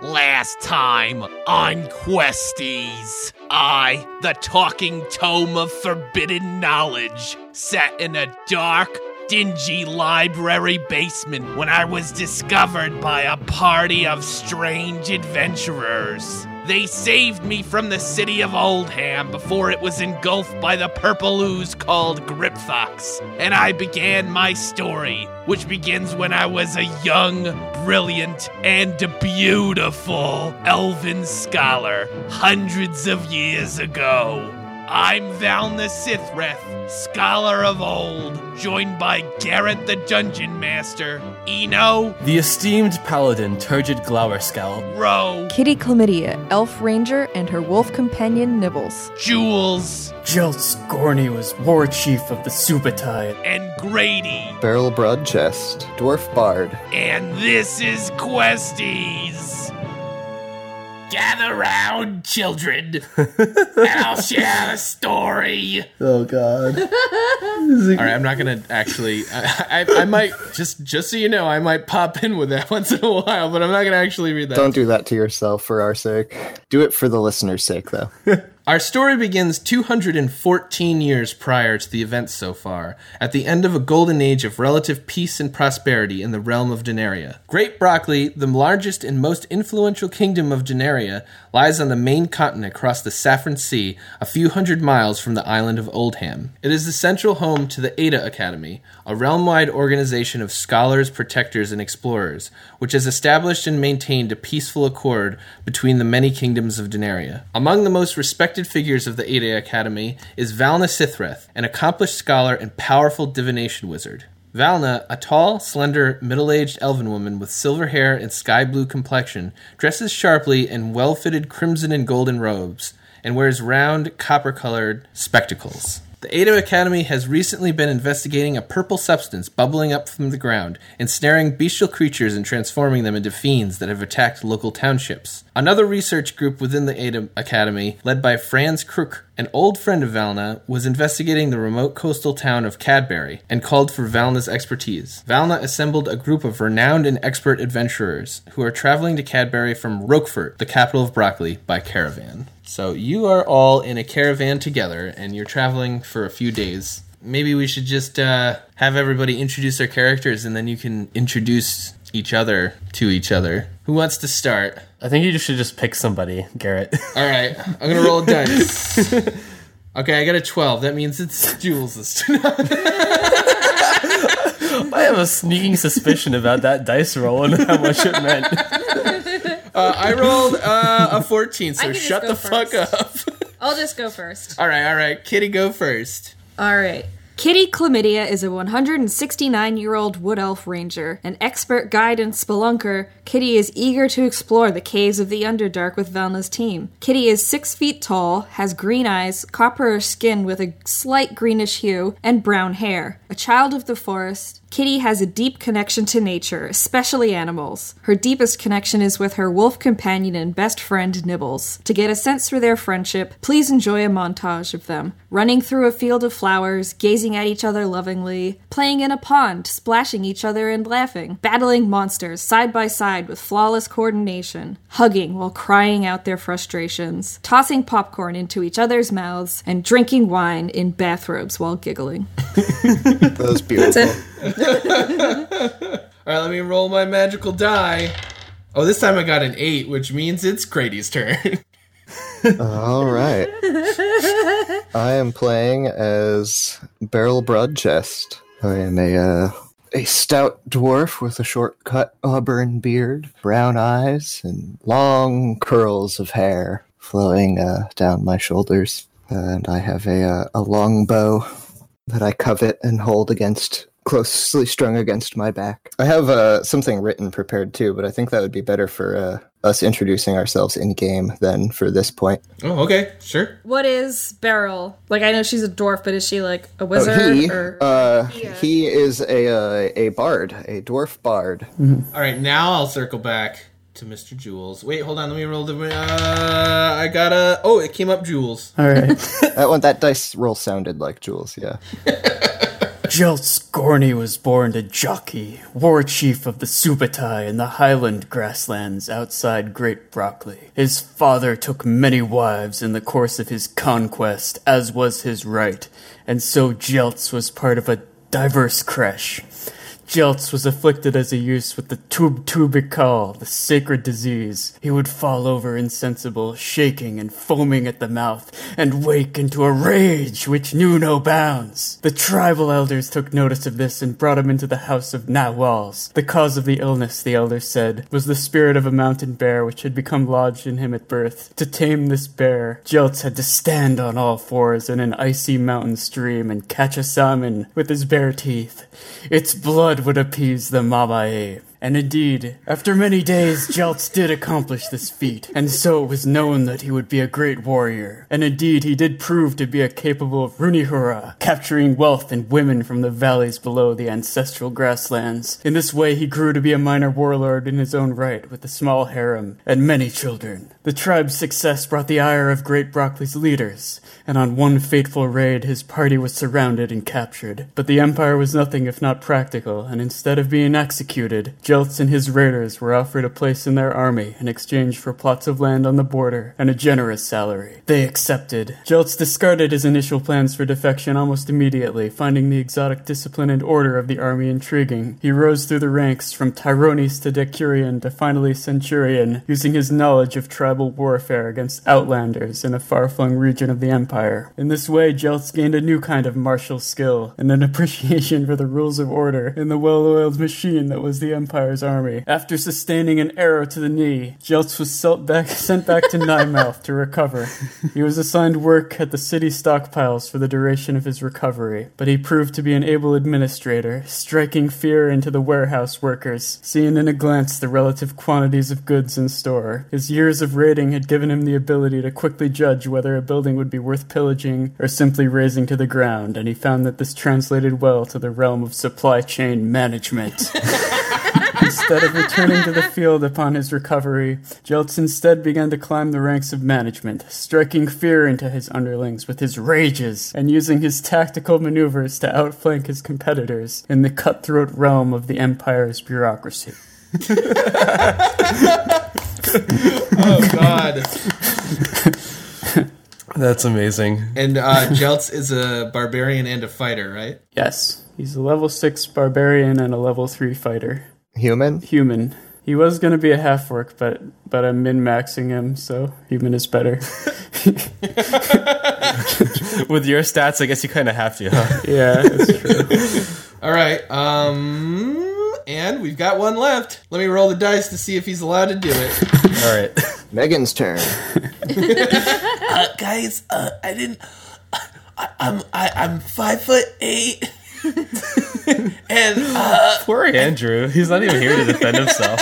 Last time on Questies, I, the talking tome of forbidden knowledge, sat in a dark, dingy library basement when I was discovered by a party of strange adventurers. They saved me from the city of Oldham before it was engulfed by the purple ooze called Gripthox, and I began my story, which begins when I was a young, brilliant, and beautiful elven scholar hundreds of years ago. I'm Valna Sithreth, scholar of old, joined by Garrett the Dungeon Master, Eno, the esteemed paladin Turgid Glowerskull, Ro, Kitty Chlamydia, elf ranger, and her wolf companion Nibbles, Jules, Jilts Gorney was war chief of the Subatide, and Grady, Barrel Broadchest, dwarf bard. And this is Questies. Gather round, children, and I'll share a story. Oh, God. All right, I'm not going to actually... I might, just so you know, I might pop in with that once in a while, but I'm not going to actually read that. Don't do that to yourself for our sake. Do it for the listener's sake, though. Our story begins 214 years prior to the events so far, at the end of a golden age of relative peace and prosperity in the realm of Denaria. Great Broccoli, the largest and most influential kingdom of Denaria, lies on the main continent across the Saffron Sea, a few hundred miles from the island of Oldham. It is the central home to the Ada Academy, a realm-wide organization of scholars, protectors, and explorers, which has established and maintained a peaceful accord between the many kingdoms of Denaria. Among the most respected figures of the Ada Academy is Valna Sithreth, an accomplished scholar and powerful divination wizard. Valna, a tall, slender, middle-aged elven woman with silver hair and sky-blue complexion, dresses sharply in well-fitted crimson and golden robes, and wears round, copper-colored spectacles. The Ada Academy has recently been investigating a purple substance bubbling up from the ground, ensnaring bestial creatures and transforming them into fiends that have attacked local townships. Another research group within the Ada Academy, led by Franz Crook, an old friend of Valna, was investigating the remote coastal town of Cadbury and called for Valna's expertise. Valna assembled a group of renowned and expert adventurers who are traveling to Cadbury from Roquefort, the capital of Broccoli, by caravan. So you are all in a caravan together, and you're traveling for a few days. Maybe we should just have everybody introduce their characters, and then you can introduce each other to each other. Who wants to start? I think you should just pick somebody, Garrett. All right, I'm going to roll a dice. Okay, I got a 12. That means it's Jules' turn. I have a sneaking suspicion about that dice roll and how much it meant. I rolled a 14, so shut the fuck up. I'll just go first. All right. Kitty, go first. All right. Kitty Chlamydia is a 169-year-old wood elf ranger. An expert guide and spelunker, Kitty is eager to explore the caves of the Underdark with Valna's team. Kitty is 6 feet tall, has green eyes, copper skin with a slight greenish hue, and brown hair. A child of the forest, Kitty has a deep connection to nature, especially animals. Her deepest connection is with her wolf companion and best friend, Nibbles. To get a sense for their friendship, please enjoy a montage of them. Running through a field of flowers, gazing at each other lovingly, playing in a pond, splashing each other and laughing, battling monsters side by side with flawless coordination, hugging while crying out their frustrations, tossing popcorn into each other's mouths, and drinking wine in bathrobes while giggling. That was beautiful. All right, let me roll my magical die. Oh, this time I got an 8, which means it's Grady's turn. All right. I am playing as Barrel Broadchest. I am a stout dwarf with a short-cut auburn beard, brown eyes, and long curls of hair flowing down my shoulders. And I have a long bow that I covet and hold closely strung against my back. I have something written prepared too, but I think that would be better for us introducing ourselves in-game than for this point. Oh, okay, sure. What is Beryl? Like, I know she's a dwarf, but is she like a wizard? He is a bard, a dwarf bard. All right, now I'll circle back to Mr. Jules. Wait, hold on, let me roll the... I got a... Oh, it came up Jules. All right. That dice roll sounded like Jules, yeah. Jeltz Gorney was born to Jockey, war chief of the Subutai in the highland grasslands outside Great Brockley. His father took many wives in the course of his conquest, as was his right, and so Jeltz was part of a diverse creche. Jeltz was afflicted as a youth with the tubicale, the sacred disease. He would fall over insensible, shaking and foaming at the mouth, and wake into a rage which knew no bounds. The tribal elders took notice of this and brought him into the house of Nawals. The cause of the illness, the elders said, was the spirit of a mountain bear which had become lodged in him at birth. To tame this bear, Jeltz had to stand on all fours in an icy mountain stream and catch a salmon with his bare teeth. Its blood would appease the Mabae. And indeed, after many days, Jeltz did accomplish this feat, and so it was known that he would be a great warrior. And indeed, he did prove to be a capable Runihura, capturing wealth and women from the valleys below the ancestral grasslands. In this way, he grew to be a minor warlord in his own right, with a small harem and many children. The tribe's success brought the ire of Great Brockley's leaders, and on one fateful raid, his party was surrounded and captured. But the Empire was nothing if not practical, and instead of being executed, Jeltz and his raiders were offered a place in their army in exchange for plots of land on the border and a generous salary. They accepted. Jeltz discarded his initial plans for defection almost immediately, finding the exotic discipline and order of the army intriguing. He rose through the ranks from Tyronis to Decurion to finally Centurion, using his knowledge of tribal warfare against outlanders in a far-flung region of the Empire. In this way, Jeltz gained a new kind of martial skill and an appreciation for the rules of order in the well-oiled machine that was the Empire's army. After sustaining an arrow to the knee, Jeltz was sent back to Nymouth to recover. He was assigned work at the city stockpiles for the duration of his recovery, but he proved to be an able administrator, striking fear into the warehouse workers, seeing in a glance the relative quantities of goods in store. His years of raiding had given him the ability to quickly judge whether a building would be worth pillaging or simply razing to the ground, and he found that this translated well to the realm of supply chain management. Instead of returning to the field upon his recovery, Jeltz instead began to climb the ranks of management, striking fear into his underlings with his rages and using his tactical maneuvers to outflank his competitors in the cutthroat realm of the Empire's bureaucracy. Oh, God. That's amazing. And Jeltz is a barbarian and a fighter, right? Yes, he's a level 6 barbarian and a level 3 fighter. Human? Human. He was going to be a half-orc, but I'm min-maxing him, so human is better. With your stats, I guess you kind of have to, huh? Yeah, that's true. All right, and we've got one left. Let me roll the dice to see if he's allowed to do it. All right. Megan's turn. Guys, I'm 5'8". And Poor Andrew. He's not even here to defend himself.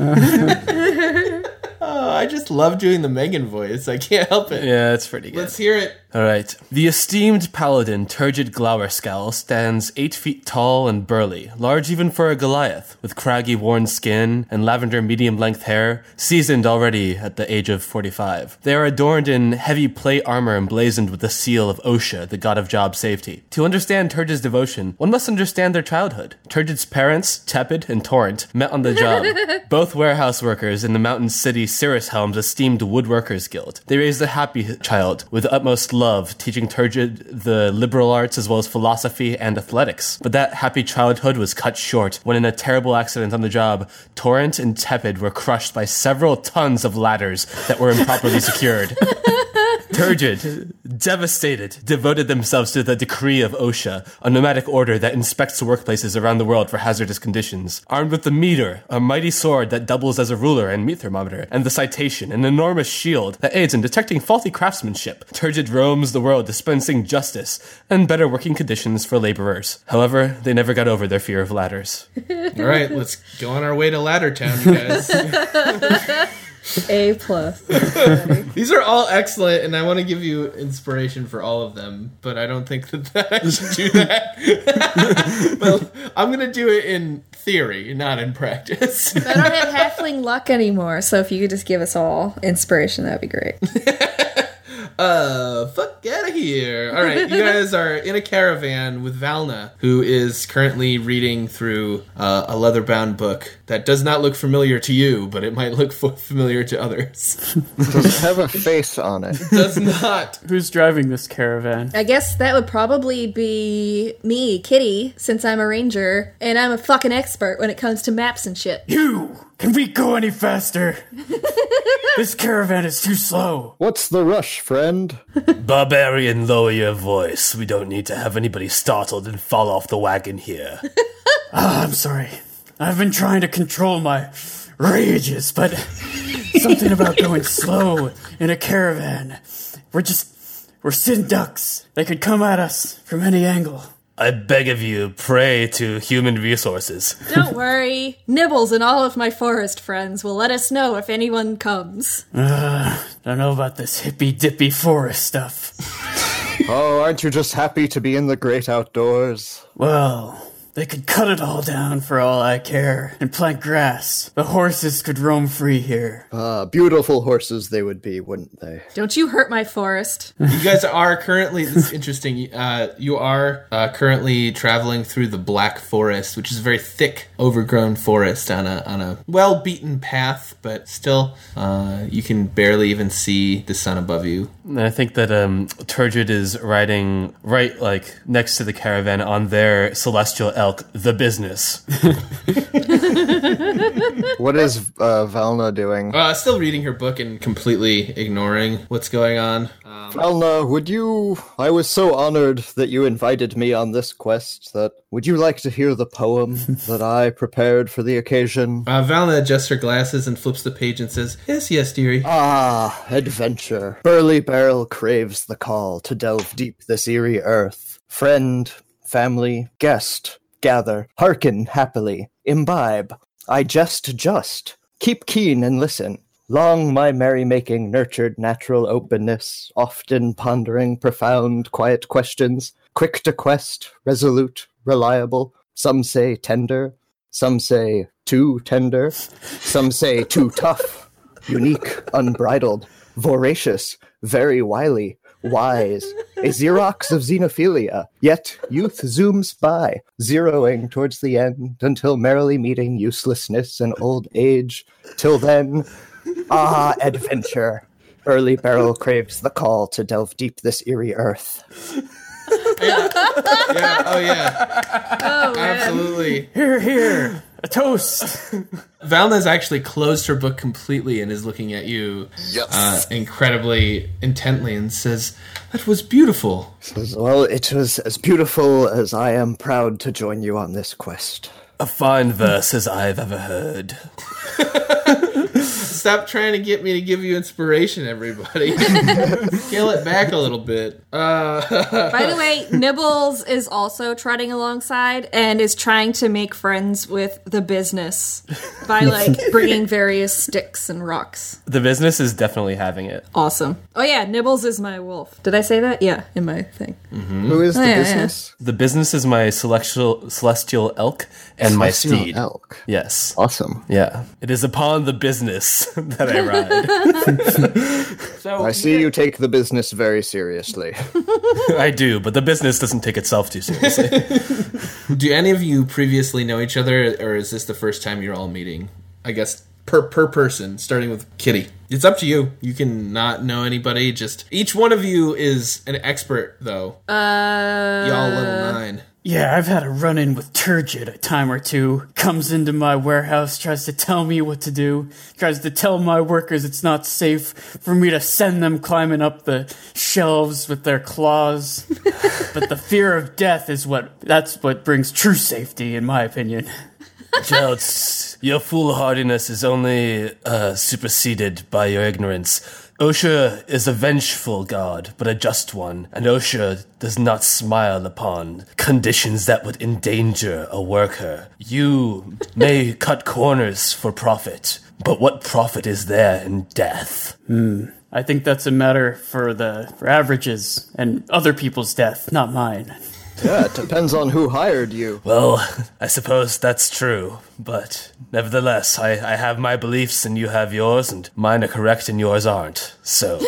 Oh, I just love doing the Megan voice. I can't help it. Yeah, it's pretty good. Let's hear it. All right. The esteemed paladin Turgid Glowerscowl stands 8 feet tall and burly, large even for a Goliath, with craggy worn skin and lavender medium-length hair, seasoned already at the age of 45. They are adorned in heavy plate armor emblazoned with the seal of OSHA, the god of job safety. To understand Turgid's devotion, one must understand their childhood. Turgid's parents, Tepid and Torrent, met on the job. Both warehouse workers in the mountain city Cirrushelm's esteemed Woodworkers Guild. They raised a happy child with utmost love, teaching Turgid the liberal arts as well as philosophy and athletics. But that happy childhood was cut short when in a terrible accident on the job, Torrent and Tepid were crushed by several tons of ladders that were improperly secured. Turgid, devastated, devoted themselves to the decree of OSHA, a nomadic order that inspects workplaces around the world for hazardous conditions. Armed with the meter, a mighty sword that doubles as a ruler and meat thermometer, and the citation, an enormous shield that aids in detecting faulty craftsmanship, Turgid roams the world dispensing justice and better working conditions for laborers. However, they never got over their fear of ladders. All right, let's go on our way to Ladder Town, you guys. A+. These are all excellent, and I want to give you inspiration for all of them, but I don't think that I should do that. Well, I'm going to do it in theory, not in practice. I don't have halfling luck anymore, so if you could just give us all inspiration, that'd be great. Fuck out of here. All right, you guys are in a caravan with Valna, who is currently reading through a leather-bound book that does not look familiar to you, but it might look familiar to others. Does it have a face on it? Does not. Who's driving this caravan? I guess that would probably be me, Kitty, since I'm a ranger, and I'm a fucking expert when it comes to maps and shit. You! Can we go any faster? This caravan is too slow. What's the rush, friend? Barbarian, lower your voice. We don't need to have anybody startled and fall off the wagon here. I'm sorry. I've been trying to control my rages, but something about going slow in a caravan. We're sin ducks. They could come at us from any angle. I beg of you, pray to human resources. Don't worry. Nibbles and all of my forest friends will let us know if anyone comes. Don't know about this hippy-dippy forest stuff. Oh, aren't you just happy to be in the great outdoors? Well, they could cut it all down for all I care and plant grass. The horses could roam free here. Beautiful horses they would be, wouldn't they? Don't you hurt my forest. You guys are currently, this is interesting, you are currently traveling through the Black Forest, which is a very thick, overgrown forest on a well-beaten path, but still, you can barely even see the sun above you. And I think that Turgid is riding right, like, next to the caravan on their celestial elk, the business. What is Valna doing? Still reading her book and completely ignoring what's going on. Valna, I was so honored that you invited me on this quest would you like to hear the poem that I prepared for the occasion? Valna adjusts her glasses and flips the page and says, yes, dearie. Ah, adventure. Burly Barrel craves the call to delve deep this eerie earth. Friend, family, guest, gather, hearken happily, imbibe. I just. Keep keen and listen. Long my merrymaking nurtured natural openness, often pondering profound, quiet questions, quick to quest, resolute, reliable. Some say tender, some say too tender, some say too tough, unique, unbridled, voracious, very wily, wise, a Xerox of xenophilia, yet youth zooms by, zeroing towards the end until merrily meeting uselessness and old age. Till then, adventure. Burly Barrel craves the call to delve deep this eerie earth. Yeah. Oh, Man. absolutely. Here, a toast. Valna's actually closed her book completely and is looking at you incredibly intently and says, that was beautiful. Well, it was as beautiful as I am proud to join you on this quest. A fine verse as I've ever heard. Stop trying to get me to give you inspiration, everybody. Scale it back a little bit. By the way, Nibbles is also trotting alongside and is trying to make friends with the business by, bringing various sticks and rocks. The business is definitely having it. Awesome. Oh yeah, Nibbles is my wolf. Did I say that? Yeah, in my thing. Mm-hmm. Who is the business? The business is my celestial elk and my Celestial steed. elk. Yes. Awesome. Yeah. It is upon the business that I ride. So I see you take the business very seriously. I do, but the business doesn't take itself too seriously. do any of you previously know each other, or is this the first time you're all meeting? I guess per person, starting with Kitty. It's up to you. You can not know anybody. Just each one of you is an expert, though. Y'all level 9. Yeah, I've had a run-in with Turgid a time or two. Comes into my warehouse, tries to tell me what to do, tries to tell my workers it's not safe for me to send them climbing up the shelves with their claws. But the fear of death that's what brings true safety, in my opinion. Jeltz, your foolhardiness is only superseded by your ignorance. Osha is a vengeful god, but a just one, and Osha does not smile upon conditions that would endanger a worker. You may cut corners for profit, but what profit is there in death? I think that's a matter for averages and other people's death, not mine. Yeah, it depends on who hired you. Well, I suppose that's true, but nevertheless, I have my beliefs and you have yours, and mine are correct and yours aren't. So,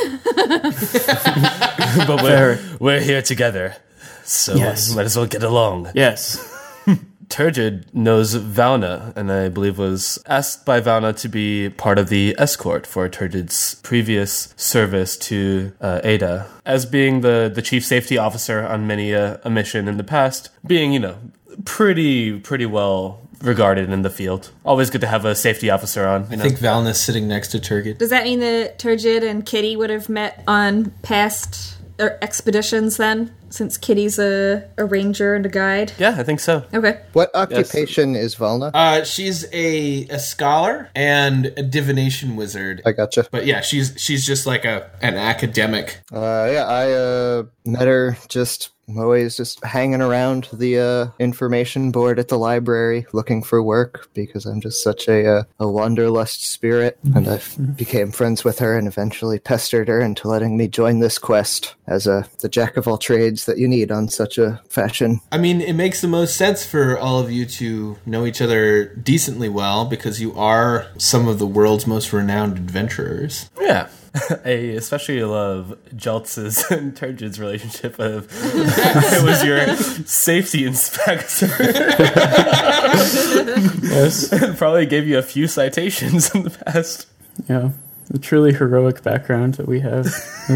but we're here together, so Yes. might as well get along. Yes. Turgid knows Valna, and I believe was asked by Valna to be part of the escort for Turgid's previous service to Ada. As being the chief safety officer on many a mission in the past, being, pretty well regarded in the field. Always good to have a safety officer on. I think Valna's sitting next to Turgid. Does that mean that Turgid and Kitty would have met on past expeditions then? Since Kitty's a ranger and a guide? Yeah, I think so. Okay. What occupation is Valna? She's a scholar and a divination wizard. I gotcha. But yeah, she's just like an academic. I met her always just hanging around the information board at the library looking for work because I'm just such a wanderlust spirit. And I became friends with her and eventually pestered her into letting me join this quest as the jack of all trades that you need on such a fashion. I mean, it makes the most sense for all of you to know each other decently well because you are some of the world's most renowned adventurers. Yeah. I especially love Jeltz's and Turgid's relationship of I was your safety inspector. Yes. And probably gave you a few citations in the past. Yeah. A truly heroic background that we have.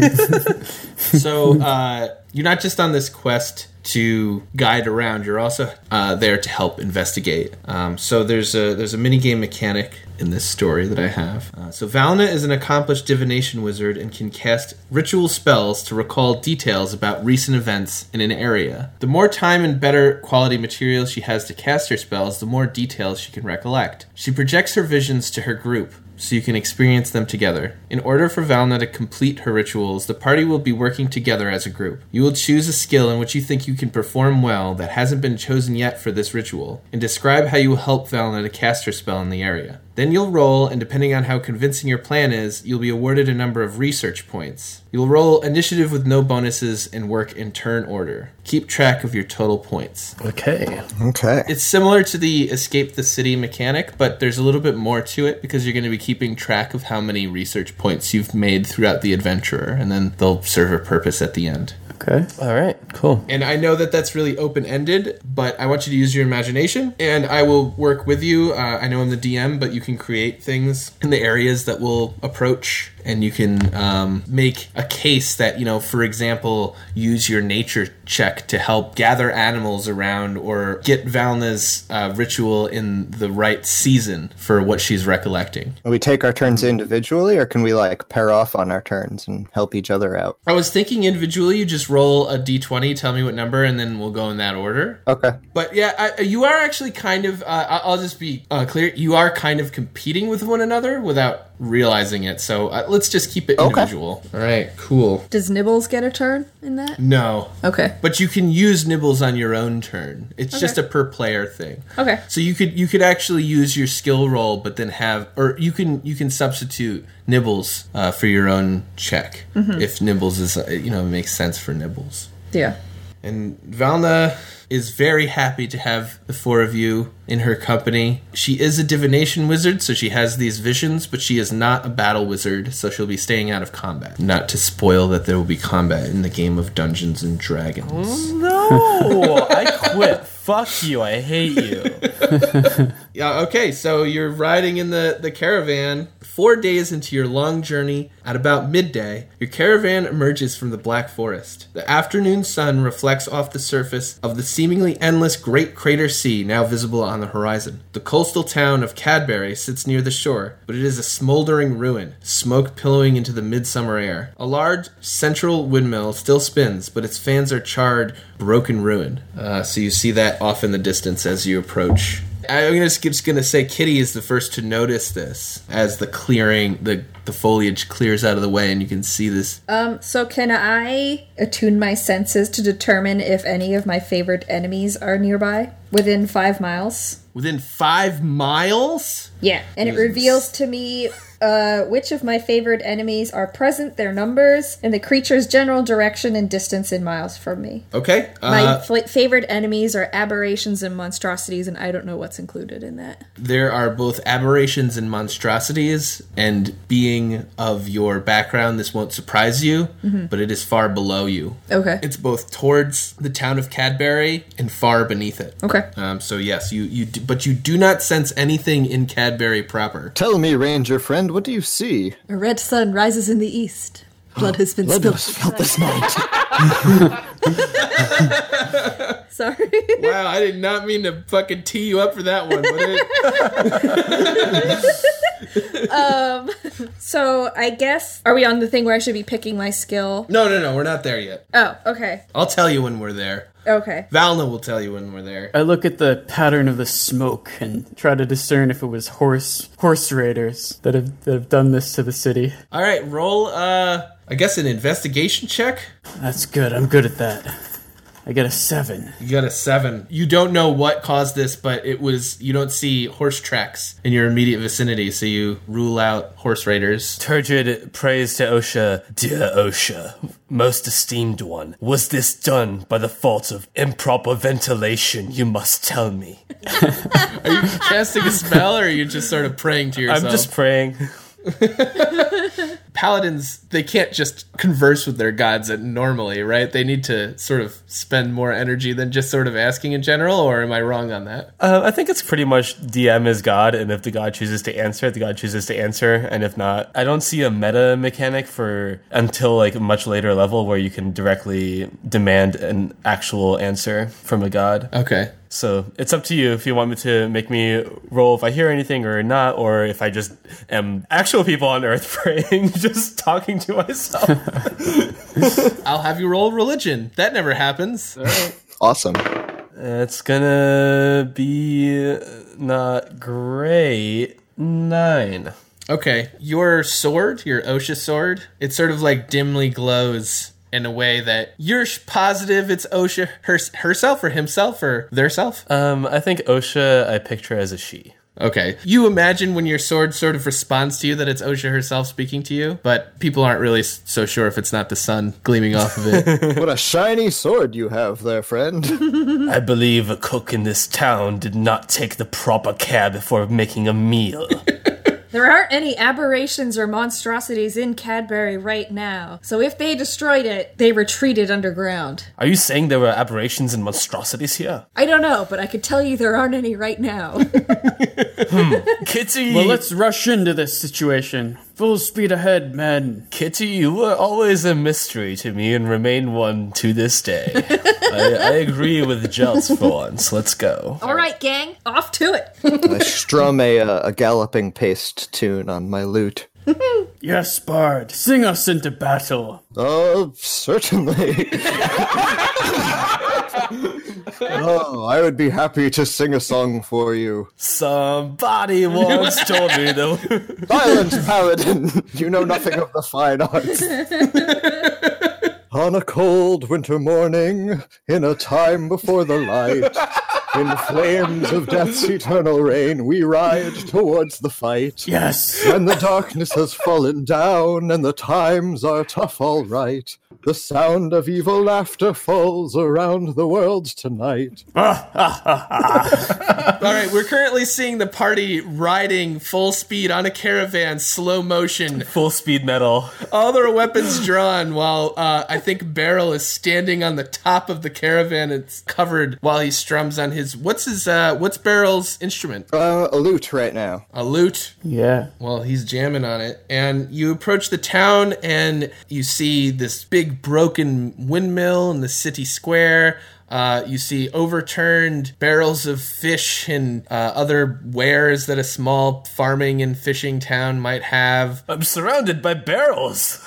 So you're not just on this quest to guide around, you're also there to help investigate. So there's a minigame mechanic in this story that I have. So Valna is an accomplished divination wizard and can cast ritual spells to recall details about recent events in an area. The more time and better quality materials she has to cast her spells, the more details she can recollect. She projects her visions to her group, so you can experience them together. In order for Valna to complete her rituals, the party will be working together as a group. You will choose a skill in which you think you can perform well that hasn't been chosen yet for this ritual, and describe how you will help Valna to cast her spell in the area. Then you'll roll, and depending on how convincing your plan is, you'll be awarded a number of research points. You'll roll initiative with no bonuses and work in turn order. Keep track of your total points. Okay. Okay. It's similar to the escape the city mechanic, but there's a little bit more to it because you're going to be keeping track of how many research points you've made throughout the adventure, and then they'll serve a purpose at the end. Okay. All right. Cool. And I know that that's really open-ended, but I want you to use your imagination, and I will work with you. I know I'm the DM, but you can create things in the areas that we'll approach, and you can make a case that, for example, use your nature check to help gather animals around or get Valna's ritual in the right season for what she's recollecting. We take our turns individually, or can we pair off on our turns and help each other out? I was thinking individually, you just roll a d20, tell me what number, and then we'll go in that order. Okay. But yeah, you are actually kind of, I'll just be clear, you are kind of competing with one another without realizing it. So let's just keep it individual. All right, cool. Does Nibbles get a turn in that? No. Okay. But you can use Nibbles on your own turn. It's just a per player thing. Okay. So you could actually use your skill roll, but then you can substitute Nibbles for your own check if Nibbles is makes sense for Nibbles. Yeah. And Valna is very happy to have the four of you in her company. She is a divination wizard, so she has these visions, but she is not a battle wizard, so she'll be staying out of combat. Not to spoil that there will be combat in the game of Dungeons and Dragons. No, I quit. Fuck you. I hate you. Yeah, okay, so you're riding in the caravan 4 days into your long journey. At about midday, your caravan emerges from the Black Forest. The afternoon sun reflects off the surface of the seemingly endless Great Crater Sea now visible on the horizon. The coastal town of Cadbury sits near the shore, but it is a smoldering ruin, smoke billowing into the midsummer air. A large central windmill still spins, but its fans are charred, broken ruin. So you see that off in the distance as you approach. I'm just gonna say Kitty is the first to notice this as the clearing, the foliage clears out of the way, and you can see this. So can I attune my senses to determine if any of my favorite enemies are nearby? Within 5 miles? Within 5 miles? Yeah. And it reveals to me which of my favored enemies are present, their numbers, and the creature's general direction and distance in miles from me. Okay. My favorite enemies are aberrations and monstrosities, and I don't know what's included in that. There are both aberrations and monstrosities, and being of your background, this won't surprise you, but it is far below you. Okay. It's both towards the town of Cadbury and far beneath it. Okay. So yes, but you do not sense anything in Cadbury proper. Tell me, Ranger friend, what do you see? A red sun rises in the east. Blood has been Blood spilled. was felt this night. Sorry. Wow, I did not mean to fucking tee you up for that one, but So I guess, are we on the thing where I should be picking my skill? No, we're not there yet. Oh, okay. I'll tell you when we're there. Okay. Valna will tell you when we're there. I look at the pattern of the smoke and try to discern if it was horse raiders that have done this to the city. All right, roll, I guess an investigation check? That's good. I'm good at that. I get a 7. You got a 7. You don't know what caused this, but you don't see horse tracks in your immediate vicinity, so you rule out horse raiders. Turgid prays to Osha. Dear Osha, most esteemed one, was this done by the fault of improper ventilation? You must tell me. Are you casting a spell, or are you just sort of praying to yourself? I'm just praying. Paladins, they can't just converse with their gods normally, right? They need to sort of spend more energy than just sort of asking in general, or am I wrong on that? I think it's pretty much DM is God, and if the God chooses to answer, the God chooses to answer, and if not, I don't see a meta mechanic for until like a much later level where you can directly demand an actual answer from a god. Okay. So it's up to you if you want me to make me roll if I hear anything or not, or if I just am actual people on Earth praying, just talking to myself. I'll have you roll religion. That never happens. Awesome. It's gonna be not great. 9. Okay. Your sword, your Osha sword, it sort of like dimly glows in a way that you're positive it's Osha herself or himself or theirself? I think Osha, I picture as a she. Okay. You imagine when your sword sort of responds to you that it's Osha herself speaking to you, but people aren't really so sure if it's not the sun gleaming off of it. What a shiny sword you have there, friend. I believe a cook in this town did not take the proper care before making a meal. There aren't any aberrations or monstrosities in Cadbury right now. So if they destroyed it, they retreated underground. Are you saying there were aberrations and monstrosities here? I don't know, but I could tell you there aren't any right now. Kitty! Well, let's rush into this situation. Full speed ahead, men. Kitty, you were always a mystery to me and remain one to this day. I agree with Jels for once. Let's go. All right, gang, off to it. I strum a galloping paced tune on my lute. Yes, Bard, sing us into battle. Oh, certainly. Oh, I would be happy to sing a song for you. Somebody once told me though. Silence, paladin! You know nothing of the fine arts. On a cold winter morning, in a time before the light, in flames of death's eternal reign, we ride towards the fight. Yes. When the darkness has fallen down and the times are tough, all right, the sound of evil laughter falls around the world tonight. All right, we're currently seeing the party riding full speed on a caravan, slow motion. Full speed metal. All their weapons drawn while I think Beryl is standing on the top of the caravan. It's covered while he strums on his... What's Beryl's instrument? A lute right now. A lute. Yeah. Well, he's jamming on it. And you approach the town and you see this big broken windmill in the city square. You see overturned barrels of fish and other wares that a small farming and fishing town might have. I'm surrounded by barrels.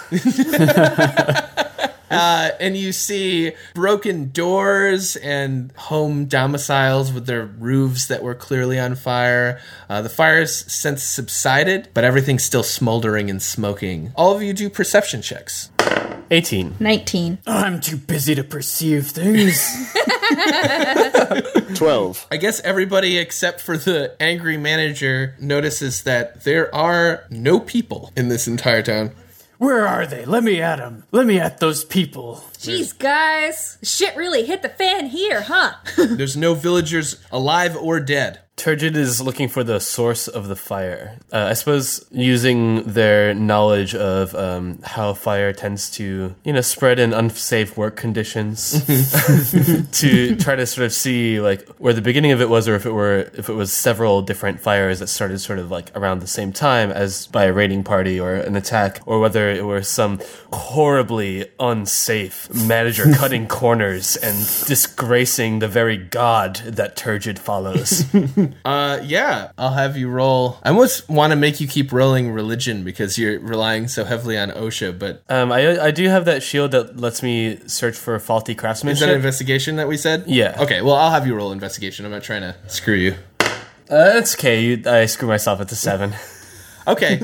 And you see broken doors and home domiciles with their roofs that were clearly on fire. The fire's since subsided, but everything's still smoldering and smoking. All of you do perception checks. 18. 19. I'm too busy to perceive things. 12. I guess everybody except for the angry manager notices that there are no people in this entire town. Where are they? Let me at them. Let me at those people. Jeez, guys. Shit really hit the fan here, huh? There's no villagers alive or dead. Turgid is looking for the source of the fire. I suppose using their knowledge of how fire tends to, spread in unsafe work conditions to try to sort of see like where the beginning of it was, or if it was several different fires that started sort of like around the same time as by a raiding party or an attack, or whether it were some horribly unsafe manager cutting corners and disgracing the very god that Turgid follows. Yeah, I'll have you roll. I almost want to make you keep rolling religion because you're relying so heavily on OSHA, but... I do have that shield that lets me search for faulty Is craftsmanship. that investigation that we said? Yeah. Okay, well, I'll have you roll investigation. I'm not trying to screw you. It's okay. I screw myself at the 7. Okay.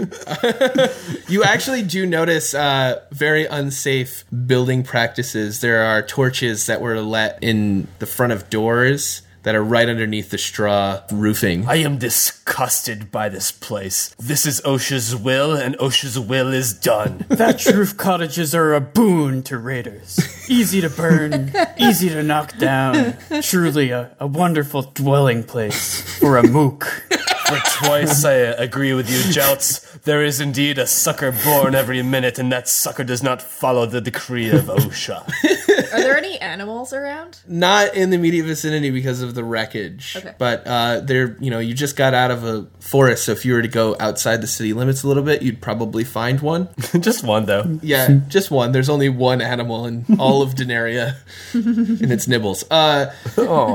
You actually do notice very unsafe building practices. There are torches that were lit in the front of doors that are right underneath the straw roofing. I am disgusted by this place. This is OSHA's will, and OSHA's will is done. Thatch roof cottages are a boon to raiders. Easy to burn, easy to knock down. Truly a wonderful dwelling place for a mook. For twice I agree with you, Jouts. There is indeed a sucker born every minute, and that sucker does not follow the decree of OSHA. Are there any animals around? Not in the immediate vicinity because of the wreckage. Okay. But you just got out of a forest, so if you were to go outside the city limits a little bit, you'd probably find one. Just one, though. Yeah, just one. There's only one animal in all of Denaria, and it's Nibbles. Oh.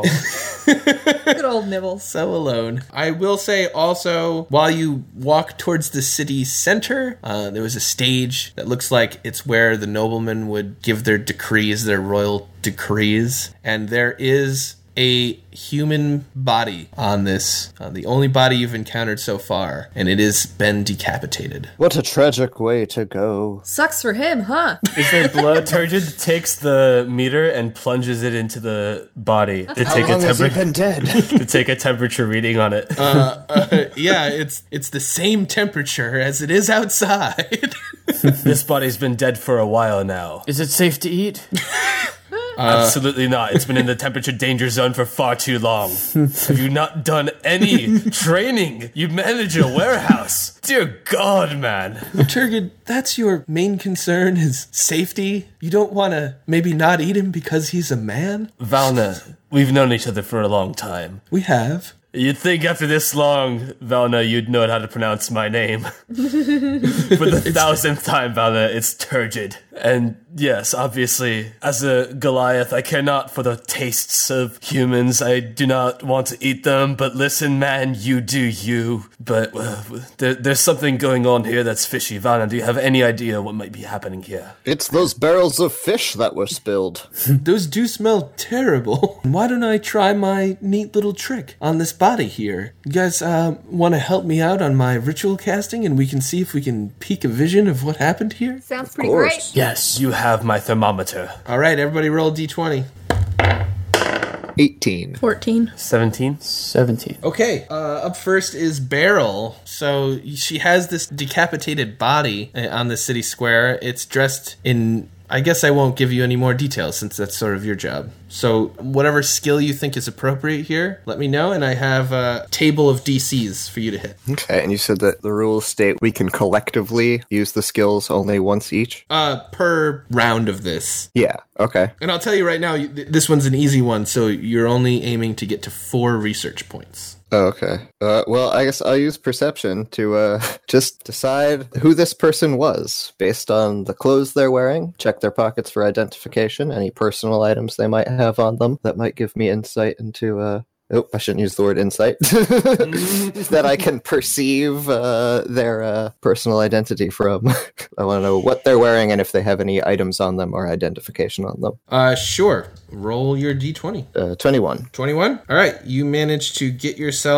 Good old Nibbles. So alone. I will say also, while you walk towards the city center, there was a stage that looks like it's where the noblemen would give their decrees, their royal decrees, and there is a human body on this, the only body you've encountered so far, and it has been decapitated. What a tragic way to go. Sucks for him, huh? Is there blood? Turgid takes the meter and plunges it into the body to How take long has he been dead? to take a temperature reading on it. Yeah, it's the same temperature as it is outside. This body's been dead for a while now. Is it safe to eat? Absolutely not. It's been in the temperature danger zone for far too long. Have you not done any training? You manage a warehouse. Dear God, man. Turgid, that's your main concern, is safety? You don't want to maybe not eat him because he's a man? Valna, we've known each other for a long time. We have. You'd think after this long, Valna, you'd know how to pronounce my name. For the 1000th time, Valna, it's Turgid. And yes, obviously, as a Goliath, I care not for the tastes of humans. I do not want to eat them, but listen, man, you do you. But there's something going on here that's fishy. Valna, do you have any idea what might be happening here? It's those barrels of fish that were spilled. Those do smell terrible. Why don't I try my neat little trick on this body here? You guys want to help me out on my ritual casting, and we can see if we can peek a vision of what happened here? Sounds pretty course. great. Yes, you have my thermometer. All right, everybody roll D20. 18. 14. 17? 17. Okay, up first is Beryl. So she has this decapitated body on the city square. It's dressed in... I guess I won't give you any more details since that's sort of your job. So whatever skill you think is appropriate here, let me know, and I have a table of DCs for you to hit. Okay, and you said that the rules state we can collectively use the skills only once each? Per round of this. Yeah, okay. And I'll tell you right now, this one's an easy one, so you're only aiming to get to 4 research points. Oh, okay. Well, I guess I'll use perception to just decide who this person was based on the clothes they're wearing, check their pockets for identification, any personal items they might have on them that might give me insight into... I shouldn't use the word insight. That I can perceive their personal identity from. I want to know what they're wearing and if they have any items on them or identification on them. Sure. Roll your D20. 21. 21? All right. You managed to get yourself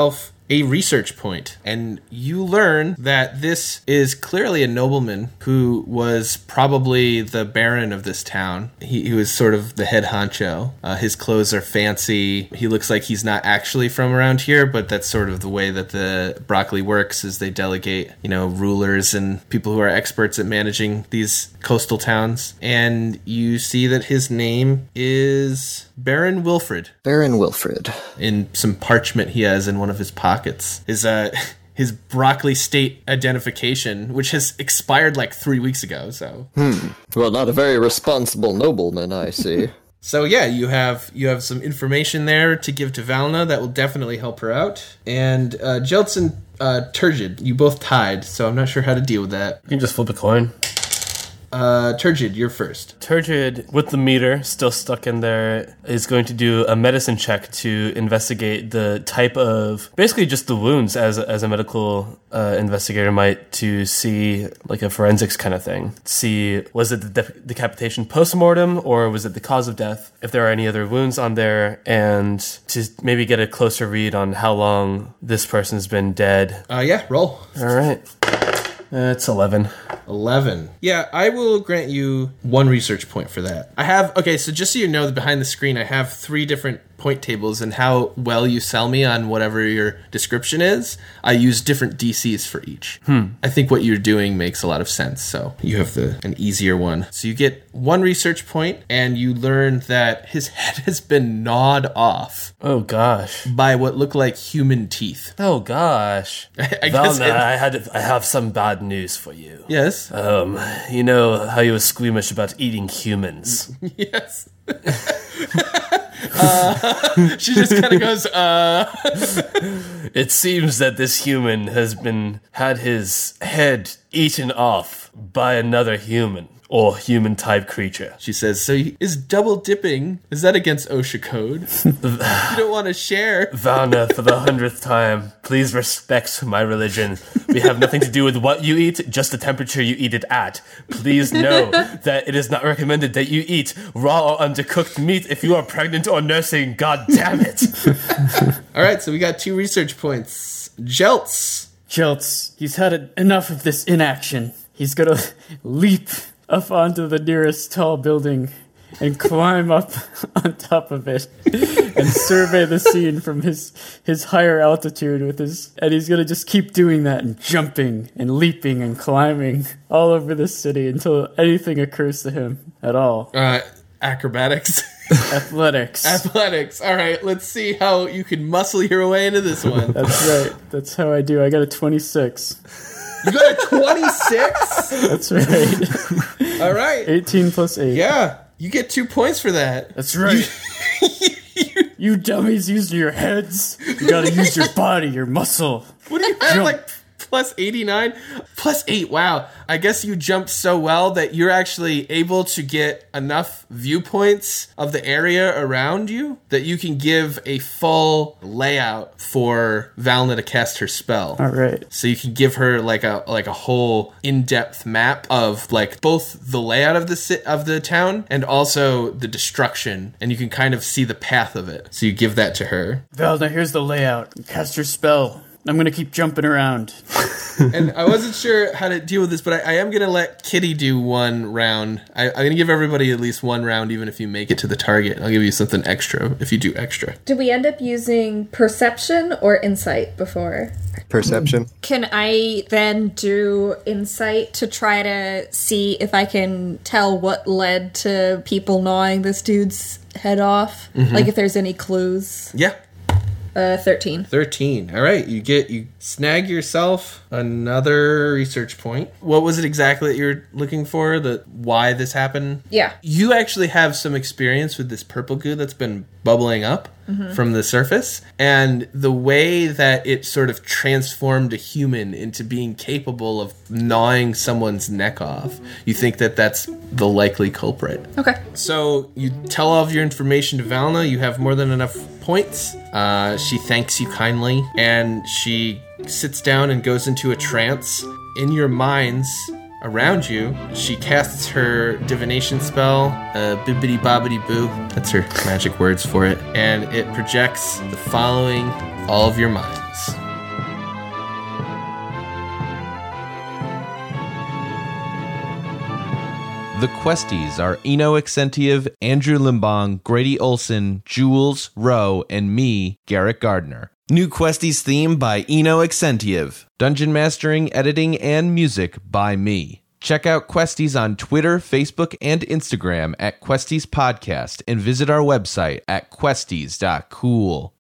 a research point, and you learn that this is clearly a nobleman who was probably the baron of this town. He was sort of the head honcho. His clothes are fancy. He looks like he's not actually from around here, but that's sort of the way that the Broccoli works, is they delegate, rulers and people who are experts at managing these coastal towns. And you see that his name is Baron Wilfred. Baron Wilfred. In some parchment he has in one of his pockets. His Broccoli state identification, which has expired like 3 weeks ago, so. Well, not a very responsible nobleman, I see. So yeah, you have some information there to give to Valna that will definitely help her out. And Jeltz and Turgid, you both tied, so I'm not sure how to deal with that. You can just flip a coin. Turgid, you're first. Turgid, with the meter still stuck in there, is going to do a medicine check to investigate the type of, basically just the wounds as a medical investigator might, to see like a forensics kind of thing. See, was it the decapitation post-mortem, or was it the cause of death? If there are any other wounds on there, and to maybe get a closer read on how long this person's been dead. Yeah, roll. All right. It's 11. 11. Yeah, I will grant you 1 research point for that. So just so you know, behind the screen, I have 3 different point tables, and how well you sell me on whatever your description is, I use different DCs for each. I think what you're doing makes a lot of sense, so you have an easier one. So you get 1 research point, and you learn that his head has been gnawed off. Oh, gosh. By what look like human teeth. Oh, gosh. I guess Valna, I have some bad news for you. Yes? You know how you were squeamish about eating humans? Yes. She just kind of goes, It seems that this human has had his head eaten off by another human. Or human-type creature. She says, so is double dipping, is that against OSHA code? You don't want to share. Valna, for the 100th time, please respect my religion. We have nothing to do with what you eat, just the temperature you eat it at. Please know that it is not recommended that you eat raw or undercooked meat if you are pregnant or nursing. God damn it. All right, so we got 2 research points. Jeltz, he's had enough of this inaction. He's gonna leap up onto the nearest tall building and climb up on top of it and survey the scene from his higher altitude and he's gonna just keep doing that and jumping and leaping and climbing all over the city until anything occurs to him at all. Acrobatics. Athletics. All right, let's see how you can muscle your way into this one. That's right. That's how I do. I got a 26. You got a 26? That's right. All right. 18 plus 8. Yeah, you get 2 points for that. That's right. You dummies use your heads. You gotta use your body, your muscle. What do you have, like, plus 89? Plus 8, wow. I guess you jumped so well that you're actually able to get enough viewpoints of the area around you that you can give a full layout for Valna to cast her spell. All right. So you can give her like a whole in-depth map of like both the layout of the town and also the destruction, and you can kind of see the path of it. So you give that to her. Valna, here's the layout. Cast your spell. I'm gonna keep jumping around. And I wasn't sure how to deal with this, but I am gonna let Kitty do 1 round. I'm gonna give everybody at least 1 round, even if you make it to the target. I'll give you something extra if you do extra. Do we end up using perception or insight before? Perception. Can I then do insight to try to see if I can tell what led to people gnawing this dude's head off? Mm-hmm. Like if there's any clues? Yeah. 13. 13. All right, you snag yourself another research point. What was it exactly that you're looking for? Why this happened? Yeah. You actually have some experience with this purple goo that's been bubbling up from the surface, and the way that it sort of transformed a human into being capable of gnawing someone's neck off. You think that that's the likely culprit. Okay. So you tell all of your information to Valna. You have more than enough points. She thanks you kindly, and she sits down and goes into a trance. In your minds around you, she casts her divination spell, bibbidi bobbidi boo. That's her magic words for it. And it projects the following all of your minds. The Questies are Eno Exentiev, Andrew Limbong, Grady Olson, Jules, Rowe, and me, Garrett Gardner. New Questies theme by Eno Exentiev. Dungeon mastering, editing, and music by me. Check out Questies on Twitter, Facebook, and Instagram at Questies Podcast and visit our website at questies.cool.